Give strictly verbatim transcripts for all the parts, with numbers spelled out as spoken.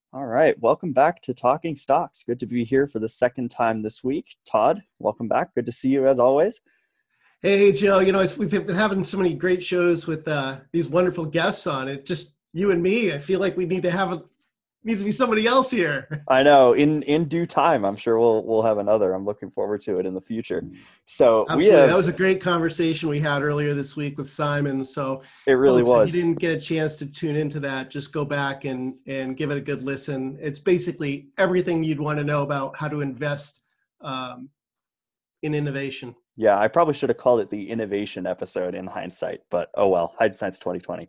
All right, welcome back to Talking Stocks. Good to be here for the second time this week. Todd, welcome back. Good to see you as always. Hey, Joe, you know, it's, we've been having so many great shows with uh, these wonderful guests on it. Just you and me. I feel like we need to have a, needs to be somebody else here. I know in in due time, I'm sure we'll we'll have another. I'm looking forward to it in the future. So we Absolutely. That have was a great conversation we had earlier this week with Simon. So it really folks, if you was. didn't get a chance to tune into that, just go back and, and give it a good listen. It's basically everything you'd want to know about how to invest um, in innovation. Yeah, I probably should have called it the innovation episode in hindsight, but oh well, hindsight's twenty twenty.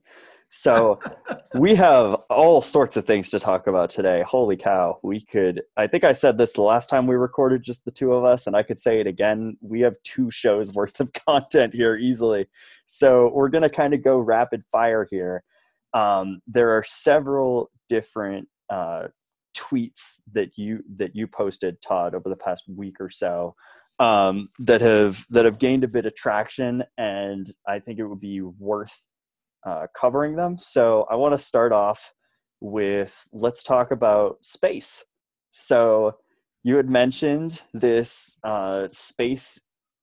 So we have all sorts of things to talk about today. Holy cow. We could, I think I said this the last time we recorded, just the two of us, and I could say it again. We have two shows worth of content here easily. So we're going to kind of go rapid fire here. Um, there are several different uh, tweets that you that you posted, Todd, over the past week or so um, that have that have gained a bit of traction, and I think it would be worth uh, covering them. So I want to start off with, let's talk about space. So you had mentioned this uh, space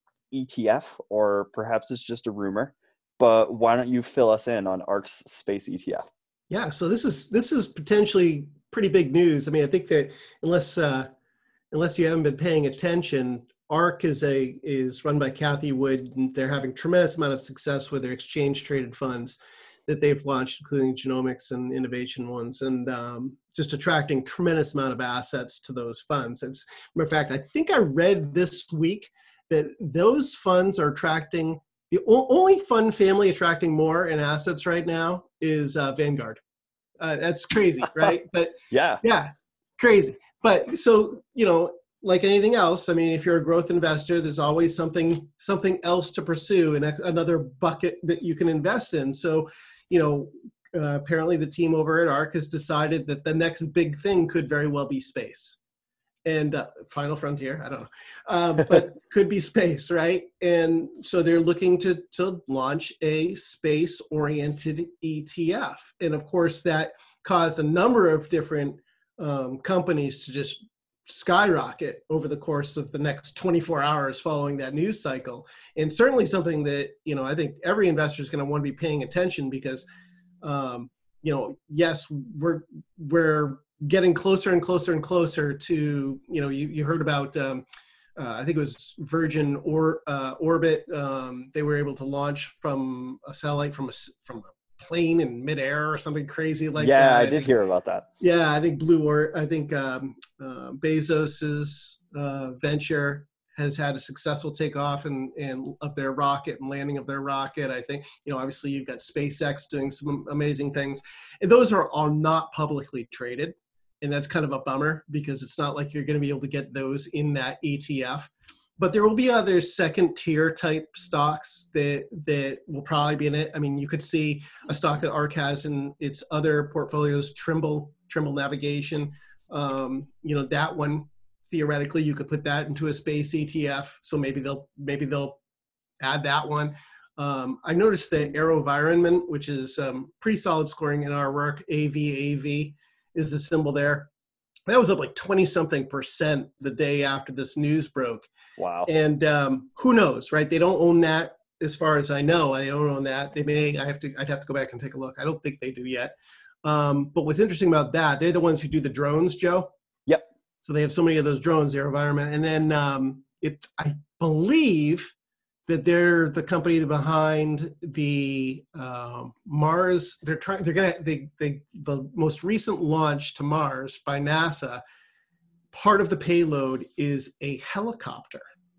E T F, or perhaps it's just a rumor, but why don't you fill us in on ARK's space E T F? Yeah, so this is this is potentially pretty big news. I mean, I think that unless uh, unless you haven't been paying attention, ARK is a is run by Cathie Wood, and they're having tremendous amount of success with their exchange traded funds that they've launched, including genomics and innovation ones, and um, just attracting tremendous amount of assets to those funds. It's, matter of fact, I think I read this week that those funds are attracting, the o- only fund family attracting more in assets right now is uh, Vanguard. Uh, that's crazy, right? But Yeah. yeah, crazy. But so, you know, like anything else, I mean, if you're a growth investor, there's always something something else to pursue and another bucket that you can invest in. So, you know, uh, apparently the team over at ARK has decided that the next big thing could very well be space. And uh, Final Frontier, I don't know, um, but could be space, right? And so they're looking to to launch a space-oriented E T F, and of course that caused a number of different um, companies to just skyrocket over the course of the next twenty-four hours following that news cycle, and certainly something that, you know, I think every investor is going to want to be paying attention because, um, you know, yes, we're we're getting closer and closer and closer to, you know, you, you heard about, um, uh, I think it was Virgin or uh, Orbit. Um, they were able to launch from a satellite from a, from a plane in midair or something crazy like yeah, that. I I did think, hear about that. yeah, I think Blue or I think um, uh, Bezos's uh, venture has had a successful takeoff and, and of their rocket and landing of their rocket. I think, you know, obviously you've got SpaceX doing some amazing things. And those are all not publicly traded. And that's kind of a bummer because it's not like you're going to be able to get those in that E T F. But there will be other second tier type stocks that that will probably be in it. I mean, you could see a stock that ARK has in its other portfolios, Trimble, Trimble Navigation. Um, you know, that one, theoretically, you could put that into a space E T F. So maybe they'll maybe they'll add that one. Um, I noticed that AeroVironment, which is um, pretty solid scoring in our work, A V A V is the symbol there. That was up like twenty something percent the day after this news broke. Wow. And um, who knows, right? They don't own that as far as I know. They don't own that. They may, I have to, I'd have to go back and take a look. I don't think they do yet. Um, but what's interesting about that, they're the ones who do the drones, Joe. Yep. So they have so many of those drones, AeroVironment. And then um, it, I believe that they're the company behind the um, Mars. They're trying. They're gonna. They, they the most recent launch to Mars by NASA. Part of the payload is a helicopter,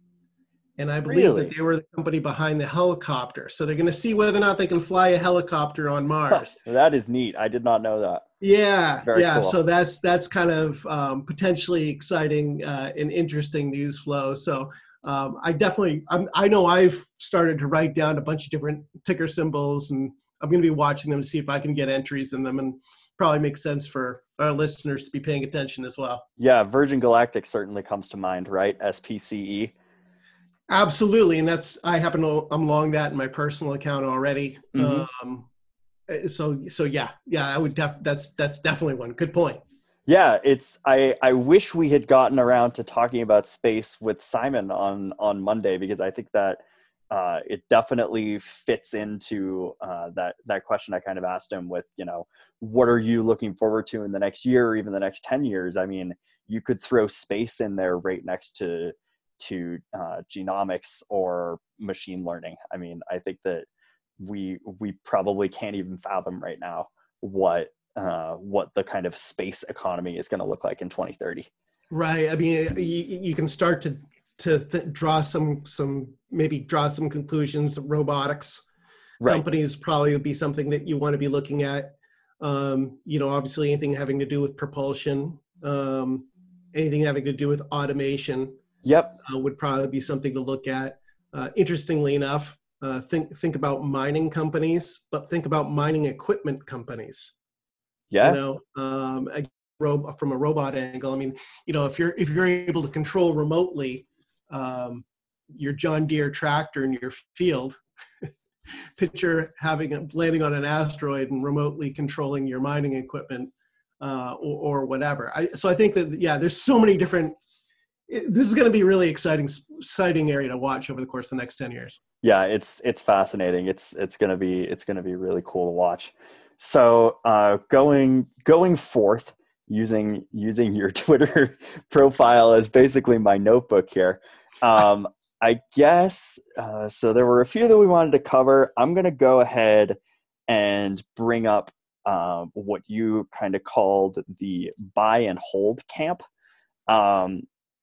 and I believe Really? that they were the company behind the helicopter. So they're going to see whether or not they can fly a helicopter on Mars. That is neat. I did not know that. Yeah, Very yeah. cool. So that's that's kind of um, potentially exciting uh, and interesting news flow. So. Um, I definitely, I'm, I know I've started to write down a bunch of different ticker symbols, and I'm going to be watching them to see if I can get entries in them, and probably makes sense for our listeners to be paying attention as well. Yeah, Virgin Galactic certainly comes to mind, right? S P C E. Absolutely, and that's I happen to I'm long that in my personal account already. Mm-hmm. Um, so so yeah, yeah, I would def that's that's definitely one good point. Yeah, it's I I wish we had gotten around to talking about space with Simon on on Monday, because I think that uh, it definitely fits into uh, that that question I kind of asked him with, you know, what are you looking forward to in the next year or even the next ten years? I mean, you could throw space in there right next to to uh, genomics or machine learning. I mean, I think that we we probably can't even fathom right now what uh, what the kind of space economy is going to look like in twenty thirty. Right. I mean, you, you can start to to th- draw some some maybe draw some conclusions. Robotics Right. companies probably would be something that you want to be looking at. Um, you know, obviously anything having to do with propulsion, um, anything having to do with automation Yep. uh, would probably be something to look at. Uh, interestingly enough, uh, think think about mining companies, but think about mining equipment companies. You Yeah. know, um, a ro- from a robot angle. I mean, you know, if you're if you're able to control remotely um, your John Deere tractor in your field, picture having a, landing on an asteroid and remotely controlling your mining equipment uh, or, or whatever. I, so I think that yeah, there's so many different. It, this is going to be a really exciting exciting area to watch over the course of the next ten years. Yeah, it's it's fascinating. It's it's gonna be it's gonna be really cool to watch. So uh, going going forth, using using your Twitter profile as basically my notebook here. Um, I guess uh, so. There were a few that we wanted to cover. I'm gonna go ahead and bring up um, what you kind of called the buy and hold camp. Um,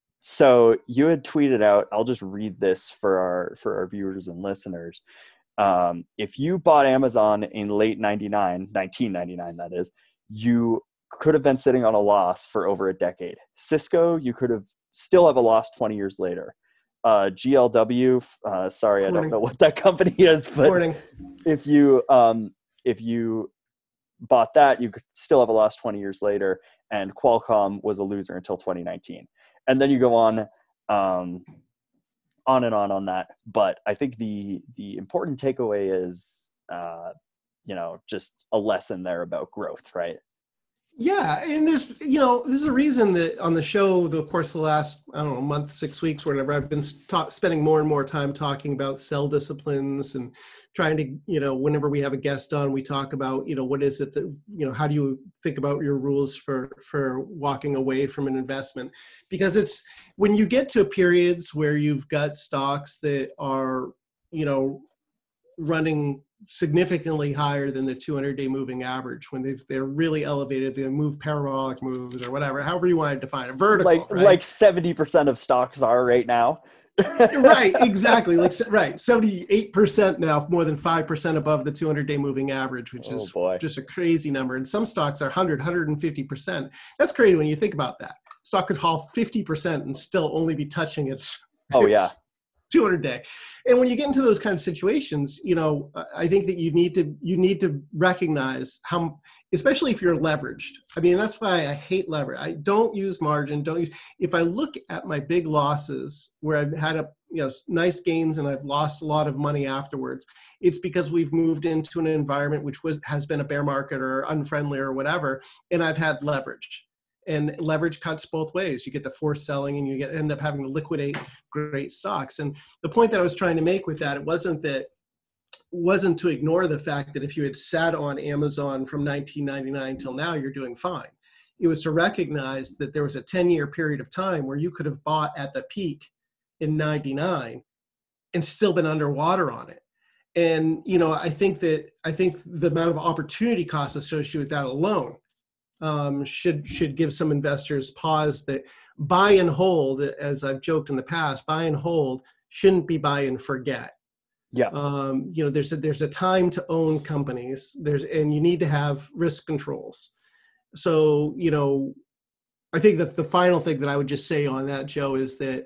so you had tweeted out, I'll just read this for our for our viewers and listeners. Um, if you bought Amazon in late ninety-nine, nineteen ninety-nine, that is, you could have been sitting on a loss for over a decade. Cisco, you could have still have a loss twenty years later. Uh, G L W, uh, sorry, Morning. I don't know what that company is, but Morning. if you um, if you bought that, you could still have a loss twenty years later. And Qualcomm was a loser until twenty nineteen. And then you go on, um, on and on on that. But I think the the important takeaway is, uh, you know, just a lesson there about growth, right? Yeah, and there's, you know, this is a reason that on the show, the course of the last, I don't know, month, six weeks, whatever, I've been ta- spending more and more time talking about sell disciplines and trying to, you know, whenever we have a guest on, we talk about, you know, what is it that, you know, how do you think about your rules for for walking away from an investment? Because it's when you get to periods where you've got stocks that are, you know, running significantly higher than the two hundred day moving average, when they've, they're really elevated, they move parabolic moves or whatever, however you want to define it, vertical, Like right? like seventy percent of stocks are right now. Right, exactly. Like, right, seventy-eight percent now, more than five percent above the two hundred day moving average, which Oh is boy. just a crazy number. And some stocks are one hundred, one hundred fifty percent. That's crazy when you think about that. Stock could fall fifty percent and still only be touching its, Oh yeah. its two hundred day. And when you get into those kind of situations, you know, I think that you need to you need to recognize how, especially if you're leveraged. I mean, that's why I hate leverage. I don't use margin. Don't use. If I look at my big losses where I've had a you know nice gains and I've lost a lot of money afterwards, it's because we've moved into an environment which was has been a bear market or unfriendly or whatever, and I've had leverage. And leverage cuts both ways. You get the forced selling and you get end up having to liquidate great stocks. And the point that I was trying to make with that, it wasn't that wasn't to ignore the fact that if you had sat on Amazon from nineteen ninety-nine till now, you're doing fine. It was to recognize that there was a ten year period of time where you could have bought at the peak in ninety-nine and still been underwater on it. And, you know, I think that, I think the amount of opportunity costs associated with that alone Um, should should give some investors pause that buy and hold, as I've joked in the past, buy and hold shouldn't be buy and forget. Yeah. Um, you know, there's a, there's a time to own companies. There's and you need to have risk controls. So, you know, I think that the final thing that I would just say on that, Joe, is that,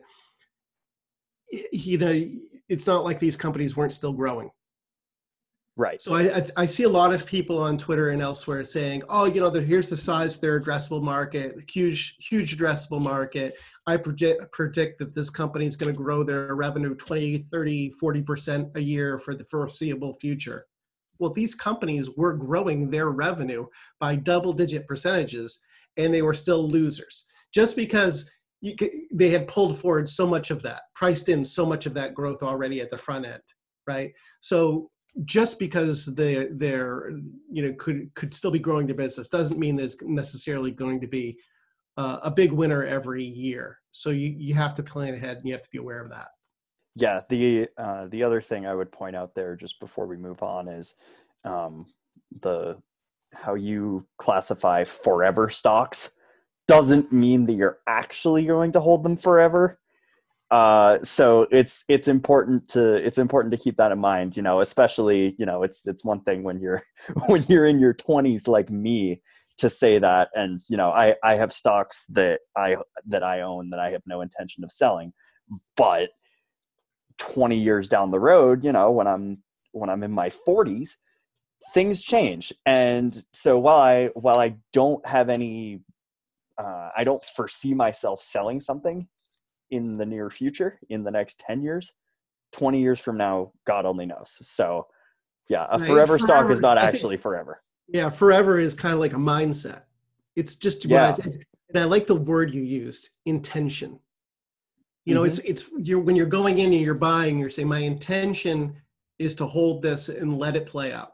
you know, it's not like these companies weren't still growing. Right. So I, I I see a lot of people on Twitter and elsewhere saying, oh, you know, here's the size of their addressable market, huge, huge addressable market. I project, predict that this company is going to grow their revenue twenty, thirty, forty percent a year for the foreseeable future. Well, these companies were growing their revenue by double digit percentages and they were still losers just because you, they had pulled forward so much of that, priced in so much of that growth already at the front end, right? So just because they they're you know could could still be growing their business doesn't mean that it's necessarily going to be uh, a big winner every year. So you you have to plan ahead and you have to be aware of that. Yeah, the uh, the other thing I would point out there just before we move on is um, the how you classify forever stocks doesn't mean that you're actually going to hold them forever. Uh, so it's it's important to it's important to keep that in mind. You know, especially you know it's it's one thing when you're when you're in your twenties like me to say that, and you know I I have stocks that I that I own that I have no intention of selling, but twenty years down the road, you know, when I'm when I'm in my forties, things change. And so while I while I don't have any uh, I don't foresee myself selling something in the near future, in the next ten years, twenty years from now, God only knows. So yeah, a Right? forever, forever stock is not I actually think, forever. Yeah, forever is kind of like a mindset. It's just, Yeah. well, and I like the word you used, intention. You know, mm-hmm. it's it's you're when you're going in and you're buying, you're saying my intention is to hold this and let it play out.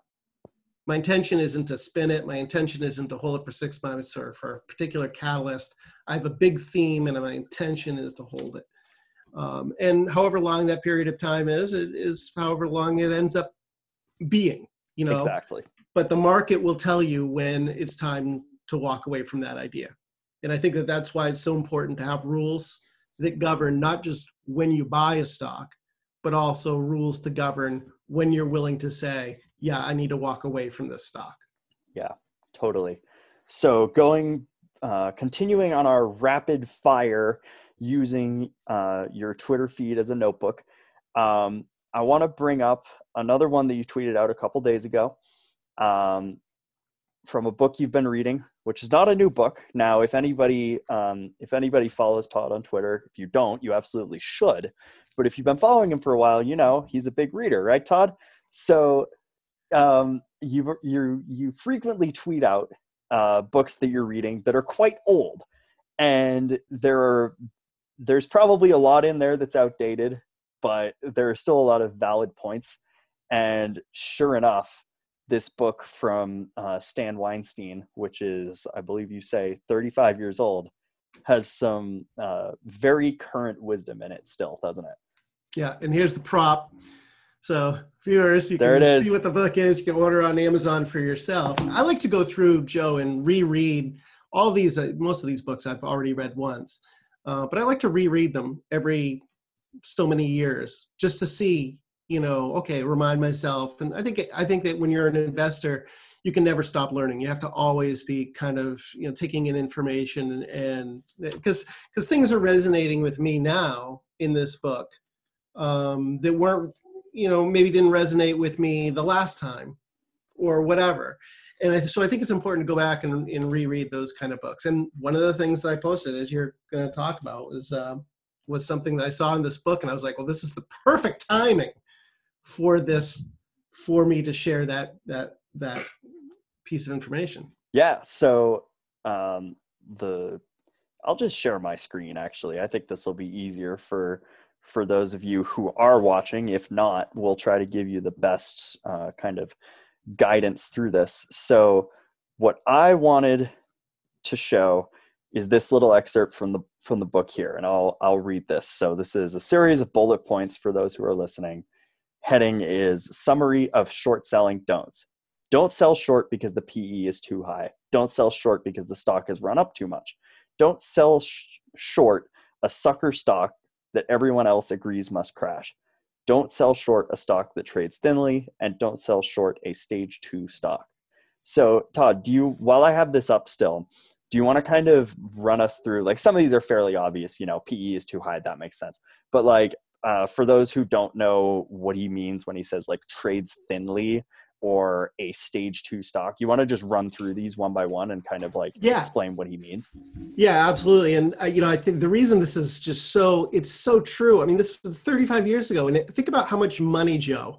My intention isn't to spin it. My intention isn't to hold it for six months or for a particular catalyst. I have a big theme and my intention is to hold it. Um, and however long that period of time is, it is however long it ends up being, you know. Exactly. But the market will tell you when it's time to walk away from that idea. And I think that that's why it's so important to have rules that govern not just when you buy a stock, but also rules to govern when you're willing to say, yeah, I need to walk away from this stock. Yeah, totally. So going, uh, continuing on our rapid fire using uh, your Twitter feed as a notebook, um, I want to bring up another one that you tweeted out a couple days ago um, from a book you've been reading, which is not a new book. Now, if anybody, um, if anybody follows Todd on Twitter, if you don't, you absolutely should. But if you've been following him for a while, you know he's a big reader, right, Todd? So um, you you you frequently tweet out uh, books that you're reading that are quite old, and there are there's probably a lot in there that's outdated, but there are still a lot of valid points. And sure enough, this book from uh, Stan Weinstein, which is, I believe you say, thirty-five years old, has some uh, very current wisdom in it still, doesn't it? Yeah, and here's the prop. So viewers, you there can it is. see what the book is. You can order on Amazon for yourself. I like to go through, Joe, and reread all these. Uh, most of these books I've already read once, uh, but I like to reread them every so many years just to see, you know, okay, remind myself. And I think I think that when you're an investor, you can never stop learning. You have to always be kind of, you know, taking in information, and because because things are resonating with me now in this book um, that weren't, you know, maybe didn't resonate with me the last time or whatever. And I, so I think it's important to go back and, and reread those kind of books. And one of the things that I posted, as you're going to talk about, was uh, was something that I saw in this book, and I was like, well, this is the perfect timing for this, for me to share that that that piece of information. Yeah. So um, the I'll just share my screen. Actually, I think this will be easier for for those of you who are watching. If not, we'll try to give you the best uh, kind of guidance through this. So what I wanted to show is this little excerpt from the from the book here, and I'll I'll read this. So this is a series of bullet points for those who are listening. Heading is Summary of Short Selling Don'ts. Don't sell short because the P E is too high. Don't sell short because the stock has run up too much. Don't sell sh- short a sucker stock that everyone else agrees must crash. Don't sell short a stock that trades thinly, and don't sell short a stage two stock. So Todd, do you, while I have this up still, do you want to kind of run us through, like, some of these are fairly obvious, you know, P E is too high, that makes sense. But like, uh, for those who don't know what he means when he says like trades thinly or a stage two stock, you want to just run through these one by one and kind of like yeah. explain what he means? Yeah, absolutely. And uh, you know, I think the reason this is just so, it's so true. I mean, this was thirty-five years ago, and think about how much money, Joe,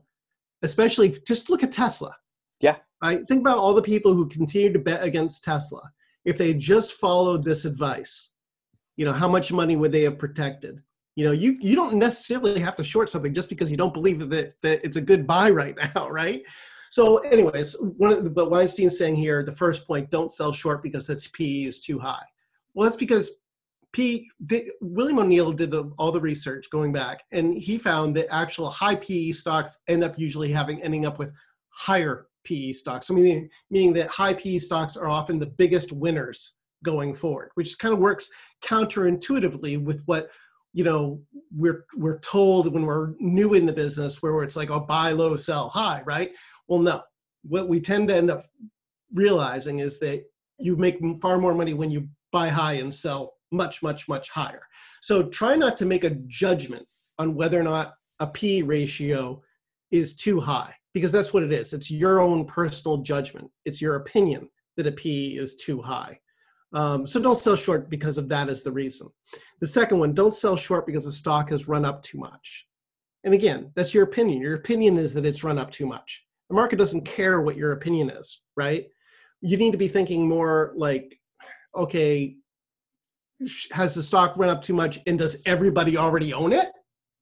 especially just look at Tesla. Yeah. I think about all the people who continue to bet against Tesla. if they just followed this advice, you know, how much money would they have protected? You know, you, you don't necessarily have to short something just because you don't believe that, that it's a good buy right now, right? So anyways, one of the, but Weinstein's saying here, the first point, don't sell short because its P E is too high. Well, that's because P, did, William O'Neill did the, all the research going back, and he found that actual high P E stocks end up usually having ending up with higher P E stocks. So meaning, meaning that high P E stocks are often the biggest winners going forward, which kind of works counterintuitively with what, you know, we're we're told when we're new in the business, where it's like, oh, buy low, sell high, right? Well, no. What we tend to end up realizing is that you make far more money when you buy high and sell much, much, much higher. So try not to make a judgment on whether or not a P E ratio is too high, because that's what it is. It's your own personal judgment. It's your opinion that a P E is too high. Um, so don't sell short because of that as the reason. The second one, don't sell short because the stock has run up too much. And again, that's your opinion. Your opinion is that it's run up too much. The market doesn't care what your opinion is, right? You need to be thinking more like, okay, has the stock run up too much and does everybody already own it?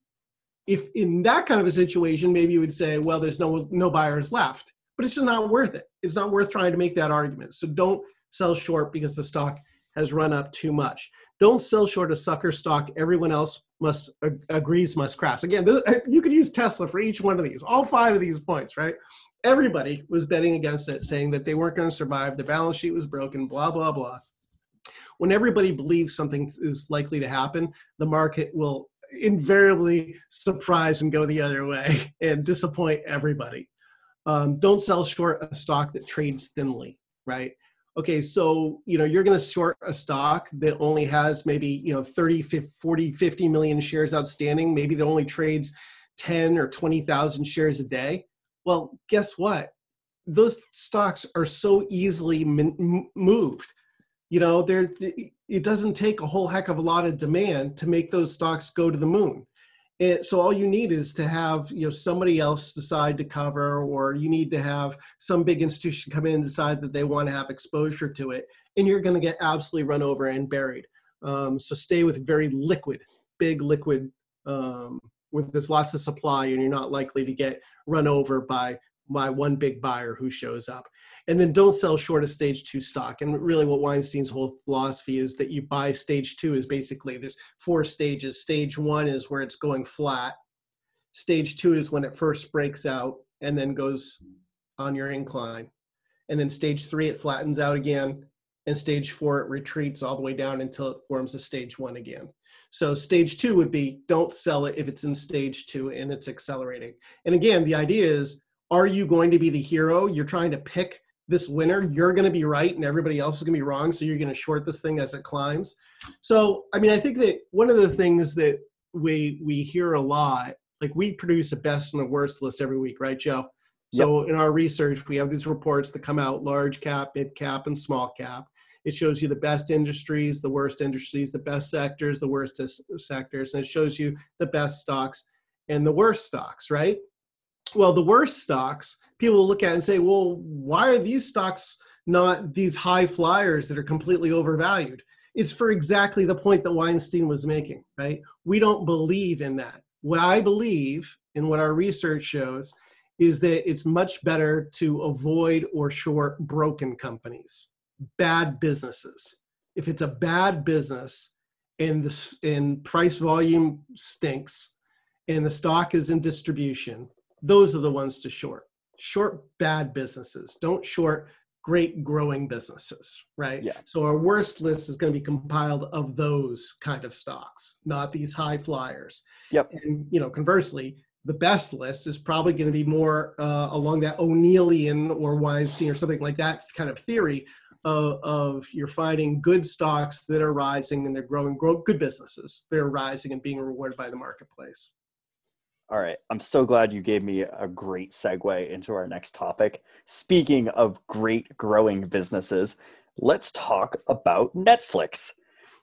If in that kind of a situation, maybe you would say, well, there's no, no buyers left, but it's just not worth it. It's not worth trying to make that argument. So don't sell short because the stock has run up too much. Don't sell short a sucker stock everyone else must uh, agrees must crash. Again, this, you could use Tesla for each one of these, all five of these points, right? Everybody was betting against it, saying that they weren't going to survive, the balance sheet was broken, blah, blah, blah. When everybody believes something is likely to happen, the market will invariably surprise and go the other way and disappoint everybody. Um, don't sell short a stock that trades thinly, right? Okay, so, you know, you're going to short a stock that only has maybe, you know, thirty, forty, fifty million shares outstanding. Maybe that only trades ten or twenty thousand shares a day. Well, guess what? Those stocks are so easily m- moved. You know, there it doesn't take a whole heck of a lot of demand to make those stocks go to the moon. And so all you need is to have, you know, somebody else decide to cover, or you need to have some big institution come in and decide that they want to have exposure to it, and you're going to get absolutely run over and buried. Um, so stay with very liquid, big liquid, um, with there's lots of supply, and you're not likely to get run over by by one big buyer who shows up. And then don't sell short a stage two stock. And really what Weinstein's whole philosophy is that you buy stage two is basically there's four stages. Stage one is where it's going flat. Stage two is when it first breaks out and then goes on your incline. And then stage three, it flattens out again. And stage four, it retreats all the way down until it forms a stage one again. So stage two would be don't sell it if it's in stage two and it's accelerating. And again, the idea is, are you going to be the hero? You're trying to pick this winner, you're going to be right and everybody else is going to be wrong, so you're going to short this thing as it climbs. So, I mean, I think that one of the things that we we hear a lot, like we produce a best and a worst list every week, right, Joe? So yep. In our research, we have these reports that come out, large cap, mid cap, and small cap. It shows you the best industries, the worst industries, the best sectors, the worst sectors, and it shows you the best stocks and the worst stocks, right? Well, the worst stocks, people will look at it and say, well, why are these stocks not these high flyers that are completely overvalued? It's for exactly the point that Weinstein was making, right? We don't believe in that. What I believe and what our research shows is that it's much better to avoid or short broken companies, bad businesses. If it's a bad business and the and price volume stinks and the stock is in distribution, those are the ones to short. Short bad businesses. Don't short great growing businesses, right? Yeah. So our worst list is going to be compiled of those kind of stocks, not these high flyers. Yep. And, you know, conversely, the best list is probably going to be more uh, along that O'Neillian or Weinstein or something like that kind of theory of, of you're finding good stocks that are rising and they're growing, grow, good businesses. They're rising and being rewarded by the marketplace. All right. I'm so glad you gave me a great segue into our next topic. Speaking of great growing businesses, let's talk about Netflix.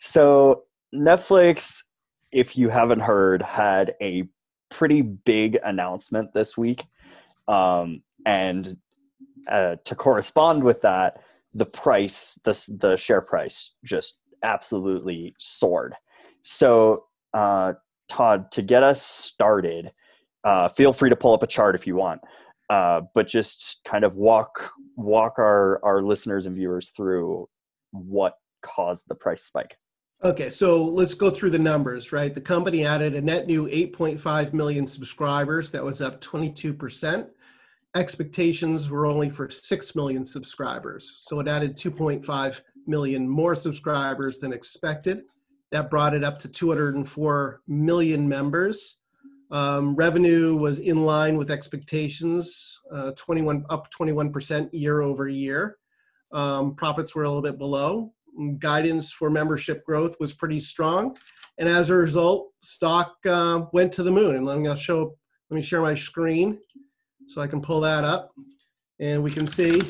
So Netflix, if you haven't heard, had a pretty big announcement this week. Um, and uh, to correspond with that, the price, the, the share price just absolutely soared. So, uh, Todd, to get us started, uh, feel free to pull up a chart if you want, uh, but just kind of walk walk our, our listeners and viewers through what caused the price spike. Okay, so let's go through the numbers, right? The company added a net new eight point five million subscribers. That was up twenty-two percent. Expectations were only for six million subscribers. So it added two point five million more subscribers than expected. That brought it up to two hundred four million members. Um, revenue was in line with expectations, uh, twenty-one up twenty-one percent year over year. Um, profits were a little bit below. Guidance for membership growth was pretty strong. And as a result, stock uh, went to the moon. And let me show, let me share my screen so I can pull that up. And we can see,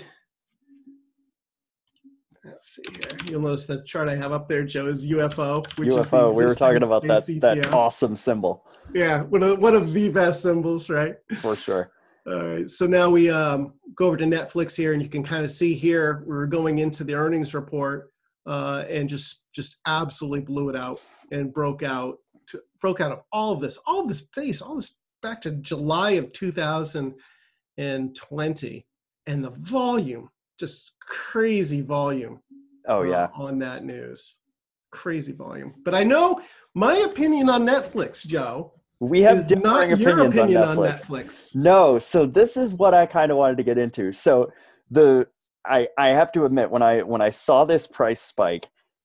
let's see here. You'll notice the chart I have up there, Joe, is U F O. Which U F O, is the we were talking about that, C T O. that awesome symbol. Yeah, one of, one of the best symbols, right? For sure. All right, so now we um, go over to Netflix here, and you can kind of see here, we're going into the earnings report uh, and just just absolutely blew it out and broke out, to, broke out of all of this, all of this base, all this back to July of two thousand twenty. And the volume, just crazy volume. Oh, yeah. Uh, on that news. Crazy volume. But I know my opinion on Netflix, Joe, we have is differing not your opinions opinion on Netflix. on Netflix. No, so this is what I kind of wanted to get into. So the I I have to admit, when I when I saw this price spike,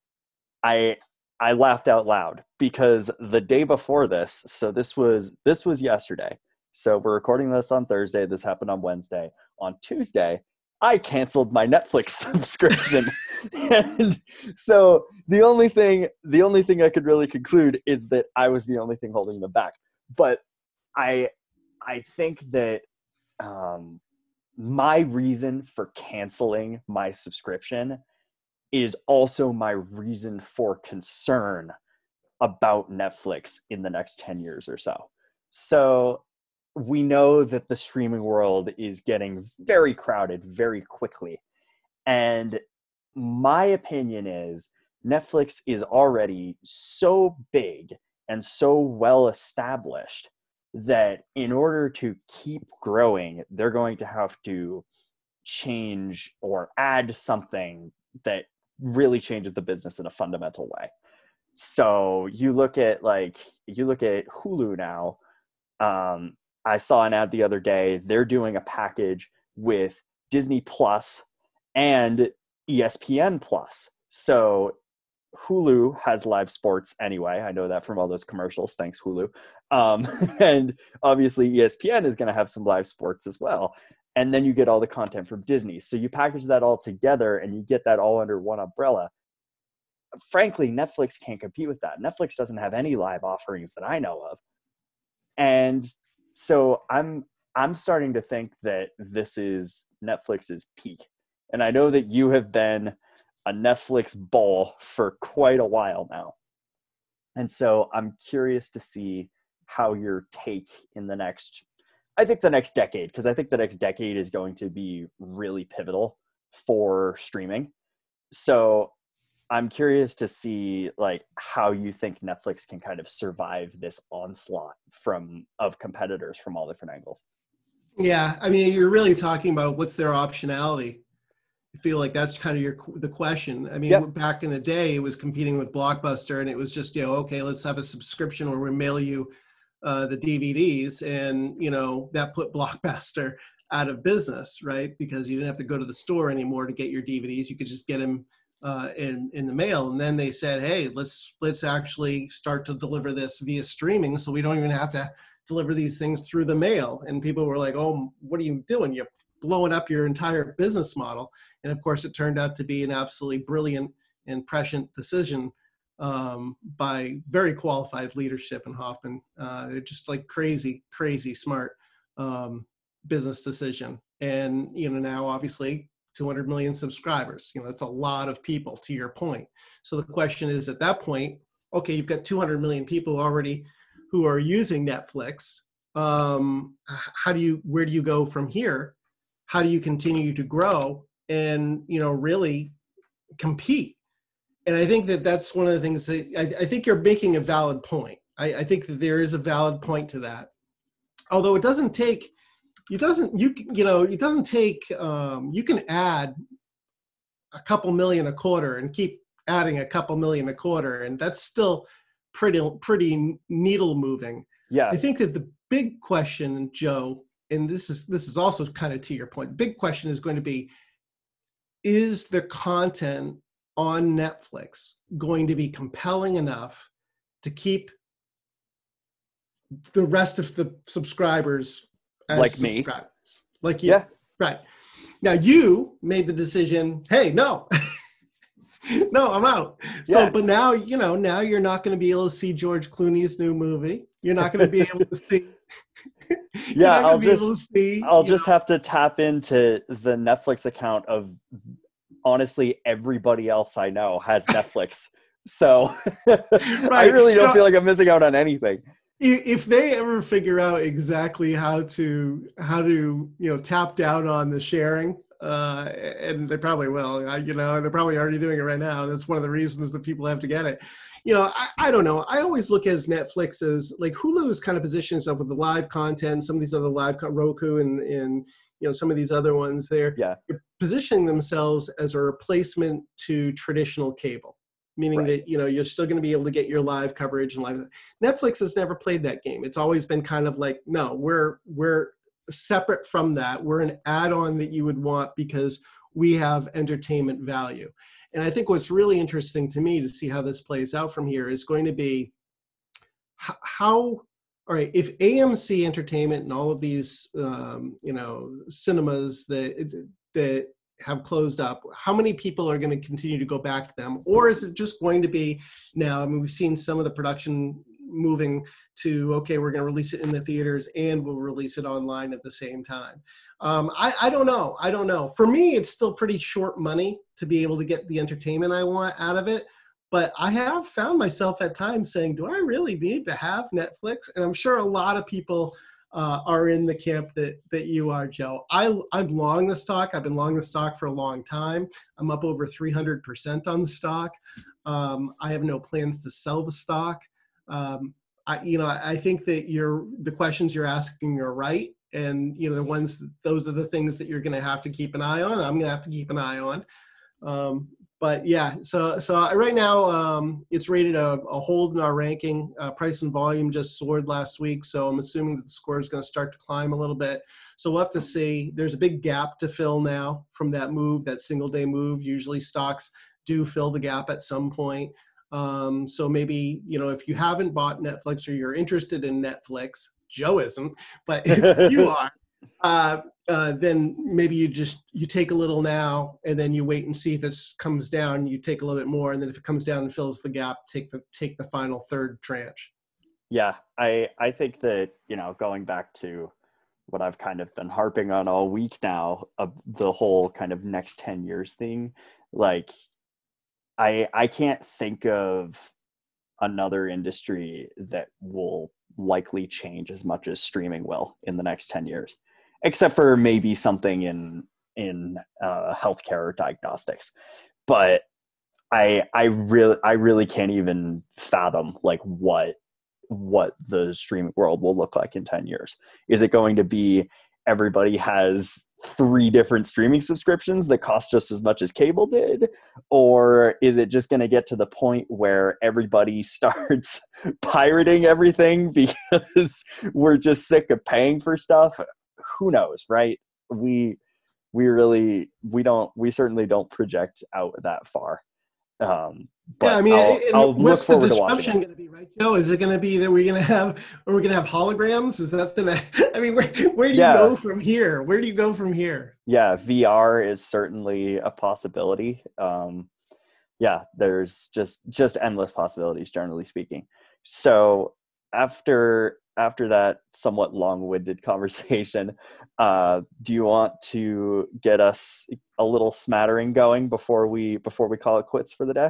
I I laughed out loud, because the day before this, so this was this was yesterday. So we're recording this on Thursday. This happened on Wednesday. On Tuesday, I canceled my Netflix subscription. And so the only thing the only thing I could really conclude is that I was the only thing holding them back. But I I think that um, my reason for canceling my subscription is also my reason for concern about Netflix in the next ten years or so. So we know that the streaming world is getting very crowded very quickly. And my opinion is Netflix is already so big and so well established that in order to keep growing, they're going to have to change or add something that really changes the business in a fundamental way. So you look at like, you look at Hulu now. Um, I saw an ad the other day. They're doing a package with Disney Plus and E S P N Plus. So Hulu has live sports anyway. I know that from all those commercials. Thanks, Hulu. Um, and obviously E S P N is going to have some live sports as well. And then you get all the content from Disney. So you package that all together and you get that all under one umbrella. Frankly, Netflix can't compete with that. Netflix doesn't have any live offerings that I know of. And so I'm I'm starting to think that this is Netflix's peak. And I know that you have been a Netflix bull for quite a while now. And so I'm curious to see how your take in the next, I think the next decade, because I think the next decade is going to be really pivotal for streaming. So I'm curious to see like how you think Netflix can kind of survive this onslaught from of competitors from all different angles. Yeah, I mean, you're really talking about what's their optionality. I feel like that's kind of your the question. I mean, Yep. back in the day, it was competing with Blockbuster, and it was just, you know, okay, let's have a subscription where we mail you uh, the D V Ds, and you know that put Blockbuster out of business, right? Because you didn't have to go to the store anymore to get your D V Ds; you could just get them uh, in in the mail. And then they said, hey, let's let's actually start to deliver this via streaming, so we don't even have to deliver these things through the mail. And people were like, oh, what are you doing? You're blowing up your entire business model. And of course, it turned out to be an absolutely brilliant and prescient decision um, by very qualified leadership in Hoffman. Uh, they're just like crazy, crazy smart um, business decision. And, you know, now obviously two hundred million subscribers, you know, that's a lot of people, to your point. So the question is, at that point, okay, you've got two hundred million people already who are using Netflix. Um, how do you, where do you go from here? How do you continue to grow and, you know, really compete. And I think that that's one of the things that I, I think you're making a valid point. I, I think that there is a valid point to that. Although it doesn't take, it doesn't, you, you know, it doesn't take, um, you can add a couple million a quarter and keep adding a couple million a quarter. And that's still pretty, pretty needle moving. Yeah. I think that the big question, Joe, and this is, this is also kind of to your point, the big question is going to be, is the content on Netflix going to be compelling enough to keep the rest of the subscribers as like me, subscribers? Like you, yeah, right. Now you made the decision, hey, no, no, I'm out. So, yeah. but now, you know, now you're not going to be able to see George Clooney's new movie. You're not going to be able to see. Yeah, I'll just, see, I'll just know. have to tap into the Netflix account of honestly everybody else I know has Netflix. So right. I really don't you know, feel like I'm missing out on anything. If they ever figure out exactly how to how to you know tap down on the sharing, uh, and they probably will, uh, you know, they're probably already doing it right now. That's one of the reasons that people have to get it. You know, I, I don't know. I always look at Netflix as like Hulu is kind of positioning itself with the live content. Some of these other live Roku and and you know some of these other ones, they're, yeah. they're positioning themselves as a replacement to traditional cable. Meaning right. that, you know, you're still going to be able to get your live coverage and live. Netflix has never played that game. It's always been kind of like, no, we're we're separate from that. We're an add-on that you would want because we have entertainment value. And I think what's really interesting to me to see how this plays out from here is going to be how, all right, if A M C Entertainment and all of these, um, you know, cinemas that that have closed up, how many people are going to continue to go back to them? Or is it just going to be now, I mean, we've seen some of the production moving to, okay, we're going to release it in the theaters and we'll release it online at the same time. Um, I, I don't know. I don't know. For me, it's still pretty short money to be able to get the entertainment I want out of it. But I have found myself at times saying, do I really need to have Netflix? And I'm sure a lot of people Uh, are in the camp that that you are, Joe. I, I'm long the stock. I've been long the stock for a long time. I'm up over three hundred percent on the stock. Um, I have no plans to sell the stock. Um, I, you know, I think that you're, the questions you're asking are right. And, you know, the ones, those are the things that you're going to have to keep an eye on. I'm going to have to keep an eye on. Um, But yeah, so so right now um, it's rated a, a hold in our ranking. Uh, price and volume just soared last week, so I'm assuming that the score is going to start to climb a little bit. So we'll have to see. There's a big gap to fill now from that move, that single day move. Usually stocks do fill the gap at some point. Um, so maybe, you know, if you haven't bought Netflix or you're interested in Netflix, Joe isn't, but if you are, uh, uh, then maybe you just, you take a little now and then you wait and see if it comes down, you take a little bit more. And then if it comes down and fills the gap, take the, take the final third tranche. Yeah. I, I think that, you know, going back to what I've kind of been harping on all week now, of the whole kind of next ten years thing, like I, I can't think of another industry that will likely change as much as streaming will in the next ten years. Except for maybe something in in uh, healthcare or diagnostics, but I I really I really can't even fathom like what what the streaming world will look like in ten years. Is it going to be everybody has three different streaming subscriptions that cost just as much as cable did, or is it just going to get to the point where everybody starts pirating everything because we're just sick of paying for stuff? Who knows, right? We we really we don't we certainly don't project out that far. Um, but yeah, I mean, I'll, I'll look forward to watching. What's the disruption going to be, right, Joe? Is it going to be that we're going to have, or we're going to have holograms? Is that the? I mean, where where do you yeah. go from here? Where do you go from here? Yeah, V R is certainly a possibility. Um, yeah, there's just just endless possibilities, generally speaking. So after after that somewhat long-winded conversation, uh, do you want to get us a little smattering going before we before we call it quits for the day?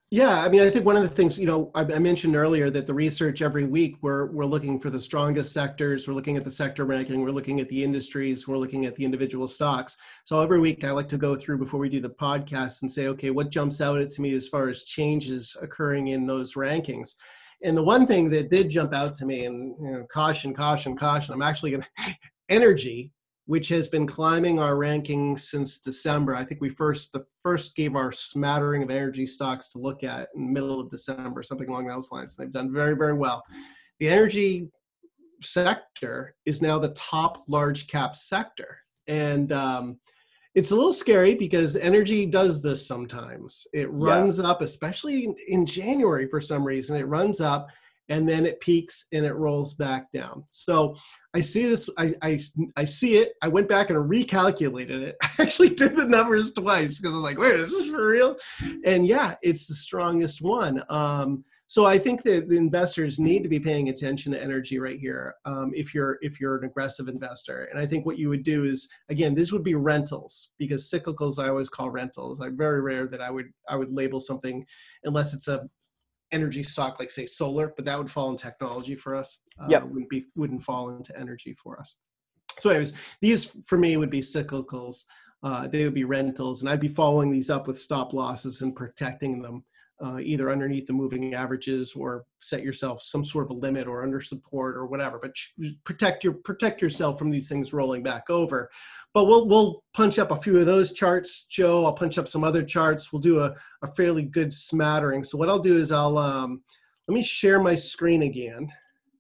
Yeah, I mean, I think one of the things, you know, I, I mentioned earlier that the research every week, we're we're looking for the strongest sectors, we're looking at the sector ranking, we're looking at the industries, we're looking at the individual stocks. So every week I like to go through before we do the podcast and say, okay, what jumps out at me as far as changes occurring in those rankings? And the one thing that did jump out to me, and you know, caution, caution, caution, I'm actually going to energy, which has been climbing our ranking since December. I think we first the first gave our smattering of energy stocks to look at in the middle of December, something along those lines. They've done very, very well. The energy sector is now the top large cap sector. And um, it's a little scary because energy does this sometimes. It Yeah. runs up, especially in, in January for some reason. It runs up and then it peaks and it rolls back down. So I see this, I, I, I see it. I went back and recalculated it. I actually did the numbers twice because I was like, wait, is this for real? And yeah, it's the strongest one. Um, so I think that the investors need to be paying attention to energy right here um, if you're if you're an aggressive investor. And I think what you would do is, again, this would be rentals, because cyclicals I always call rentals. I'm very rare that I would I would label something unless it's a energy stock, like say solar, but that would fall in technology for us. Uh, Yep. wouldn't be wouldn't fall into energy for us. So anyways, these for me would be cyclicals. Uh, they would be rentals, and I'd be following these up with stop losses and protecting them uh, either underneath the moving averages or set yourself some sort of a limit or under support or whatever. But protect your protect yourself from these things rolling back over. But we'll we'll punch up a few of those charts, Joe. I'll punch up some other charts. We'll do a, a fairly good smattering. So what I'll do is I'll um, let me share my screen again,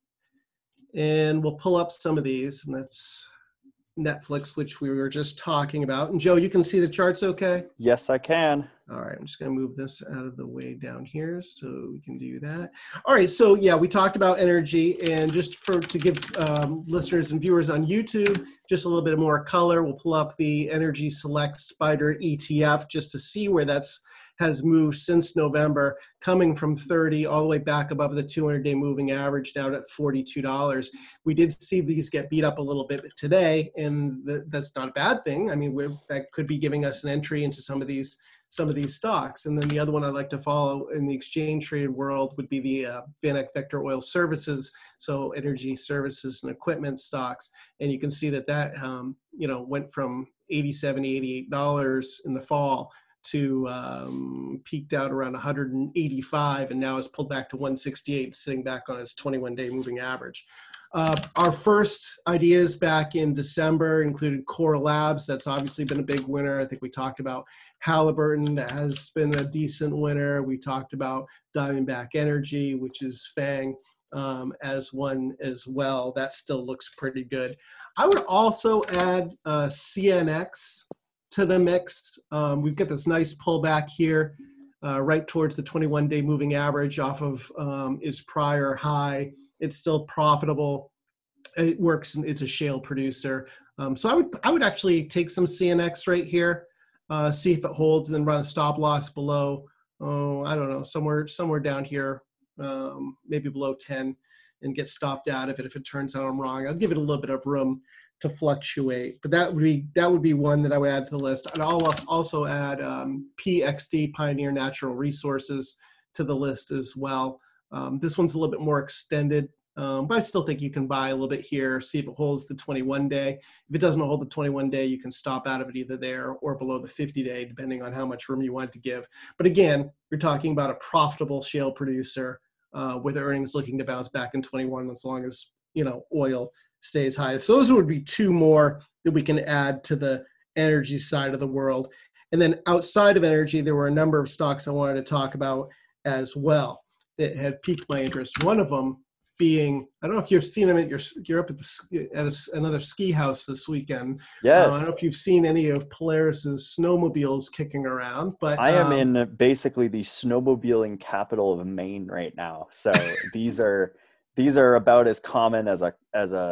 and we'll pull up some of these. And that's Netflix, which we were just talking about. And Joe, you can see the charts okay? Yes, I can. All right, I'm just going to move this out of the way down here so we can do that. All right, so yeah, we talked about energy, and just for to give um, listeners and viewers on YouTube just a little bit more color, we'll pull up the Energy Select Spider E T F just to see where that's has moved since November, coming from thirty all the way back above the two hundred day moving average, down at forty-two dollars. We did see these get beat up a little bit today, and th that's not a bad thing. I mean, we're, that could be giving us an entry into some of these some of these stocks. And then the other one I'd like to follow in the exchange traded world would be the uh, VanEck Vector Oil Services, so energy services and equipment stocks. And you can see that that um, you know went from eighty-seven, eighty-eight dollars in the fall to um, peaked out around one hundred eighty-five, and now is pulled back to one sixty-eight, sitting back on its twenty-one day moving average. Uh, our first ideas back in December included Core Labs. That's obviously been a big winner. I think we talked about Halliburton. That has been a decent winner. We talked about Diamondback Energy, which is FANG, um, as one as well. That still looks pretty good. I would also add uh, C N X to the mix. Um, we've got this nice pullback here, uh, right towards the twenty-one day moving average off of um, its prior high. It's still profitable. It works. It's a shale producer. Um, so I would I would actually take some C N X right here, uh, see if it holds, and then run a stop loss below. Oh, I don't know, somewhere somewhere down here, um, maybe below ten, and get stopped out of it if it turns out I'm wrong. I'll give it a little bit of room to fluctuate, but that would be that would be one that I would add to the list. And I'll also add um, P X D, Pioneer Natural Resources, to the list as well. Um, this one's a little bit more extended, um, but I still think you can buy a little bit here, see if it holds the twenty-one day. If it doesn't hold the twenty-one day, you can stop out of it either there or below the fifty day, depending on how much room you want to give. But again, you're talking about a profitable shale producer uh, with earnings looking to bounce back in twenty-one, as long as you know oil stays high. So those would be two more that we can add to the energy side of the world. And then outside of energy, there were a number of stocks I wanted to talk about as well that had piqued my interest. One of them being, I don't know if you've seen them at your, you're up at, the, at a, another ski house this weekend. Yes. Uh, I don't know if you've seen any of Polaris's snowmobiles kicking around, but I am um, in basically the snowmobiling capital of Maine right now. So these are, these are about as common as a, as a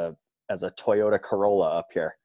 as a Toyota Corolla up here.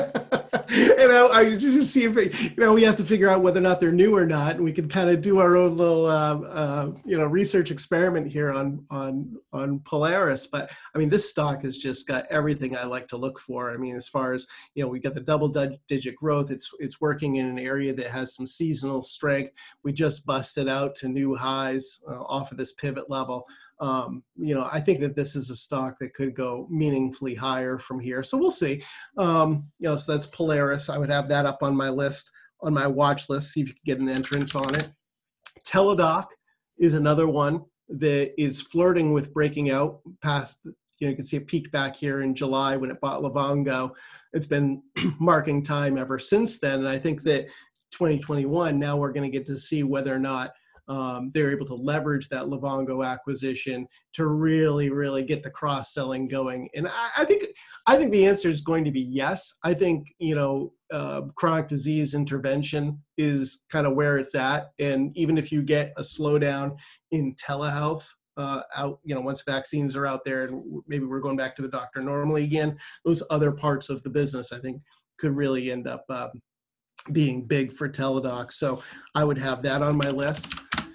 You know, I just see if you know we have to figure out whether or not they're new or not, and we can kind of do our own little uh, uh, you know research experiment here on on on Polaris. But I mean, this stock has just got everything I like to look for. I mean, as far as you know, we got the double digit growth. It's it's working in an area that has some seasonal strength. We just busted out to new highs uh, off of this pivot level. Um, you know, I think that this is a stock that could go meaningfully higher from here. So we'll see. Um, you know, so that's Polaris. I would have that up on my list, on my watch list, see if you can get an entrance on it. Teladoc is another one that is flirting with breaking out past, you know, you can see a peak back here in July when it bought Livongo. It's been marking time ever since then. And I think that twenty twenty-one, now we're going to get to see whether or not Um, they're able to leverage that Livongo acquisition to really, really get the cross-selling going. And I, I think, I think the answer is going to be yes. I think, you know, uh, chronic disease intervention is kind of where it's at. And even if you get a slowdown in telehealth uh, out, you know, once vaccines are out there and maybe we're going back to the doctor normally again, those other parts of the business, I think, could really end up uh, being big for Teladoc. So I would have that on my list.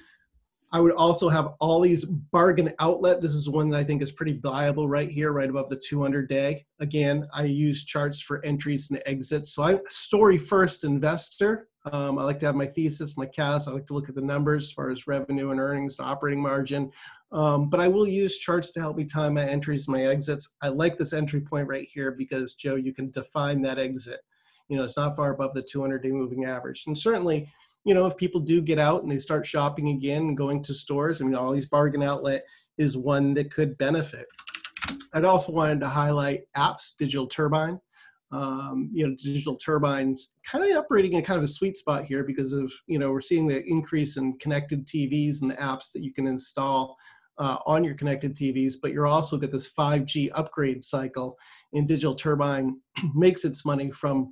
I would also have Ollie's Bargain Outlet. This is one that I think is pretty viable right here, right above the two hundred day. Again, I use charts for entries and exits. So I'm a story first investor. Um, I like to have my thesis, my cast. I like to look at the numbers as far as revenue and earnings and operating margin. Um, but I will use charts to help me time my entries, my exits. I like this entry point right here because, Joe, you can define that exit. You know, it's not far above the two hundred day moving average. And certainly, you know, if people do get out and they start shopping again and going to stores, I mean, Ollie's Bargain Outlet is one that could benefit. I'd also wanted to highlight apps, Digital Turbine. Um, you know, Digital Turbine's kind of operating in kind of a sweet spot here because of, you know, we're seeing the increase in connected T Vs and the apps that you can install uh, on your connected T Vs, but you're also got this five G upgrade cycle, and Digital Turbine makes its money from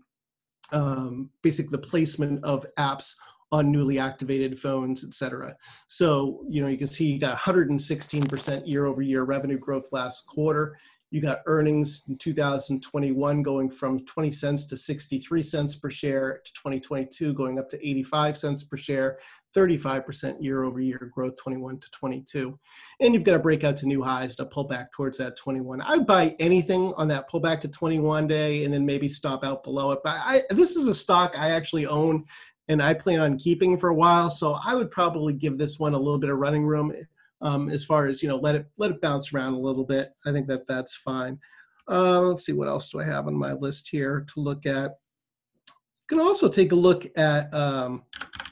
um, basically the placement of apps on newly activated phones, et cetera. So, you know, you can see you got one hundred sixteen percent year over year revenue growth last quarter. You got earnings in two thousand twenty-one going from twenty cents to sixty-three cents per share, to twenty twenty-two going up to eighty-five cents per share, thirty-five percent year over year growth, twenty-one to twenty-two. And you've got to break out to new highs to pull back towards that twenty-one. I'd buy anything on that pullback to twenty-one day and then maybe stop out below it. But I, this is a stock I actually own and I plan on keeping for a while. So I would probably give this one a little bit of running room um, as far as, you know, let it let it bounce around a little bit. I think that that's fine. Uh, let's see, what else do I have on my list here to look at? You can also take a look at um,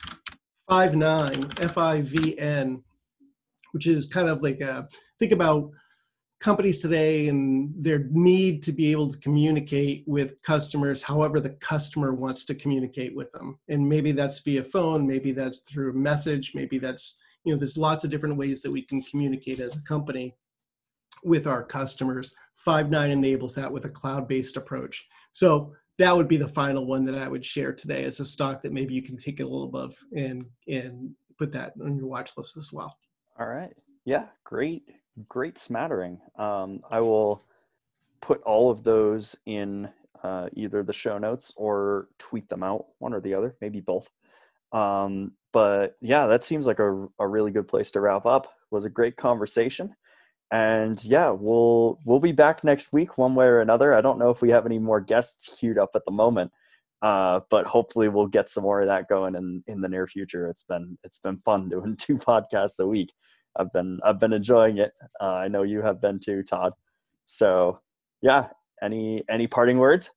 five nine, F I V N, which is kind of like a, think about companies today and their need to be able to communicate with customers however the customer wants to communicate with them. And maybe that's via phone, maybe that's through a message, maybe that's, you know, there's lots of different ways that we can communicate as a company with our customers. five nine enables that with a cloud-based approach. So that would be the final one that I would share today as a stock that maybe you can take it a little above and, and put that on your watch list as well. All right. Yeah, great. Great smattering. Um, I will put all of those in uh, either the show notes or tweet them out, one or the other, maybe both. Um, but yeah, that seems like a, a really good place to wrap up. It was a great conversation. And yeah, we'll we'll be back next week one way or another. I don't know if we have any more guests queued up at the moment, uh, but hopefully we'll get some more of that going in, in the near future. It's been it's been fun doing two podcasts a week. I've been I've been enjoying it. Uh, I know you have been too, Todd. So, yeah. Any any parting words?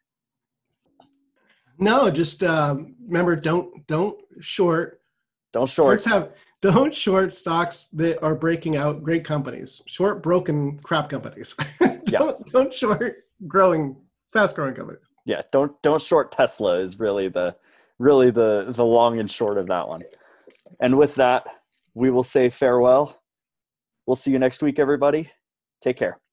No, just um, remember, don't don't short. Don't short. Shorts have don't short stocks that are breaking out great companies. Short broken crap companies. don't Yeah. don't short growing fast growing companies. Yeah. Don't don't short Tesla is really the really the the long and short of that one. And with that, we will say farewell. We'll see you next week, everybody. Take care.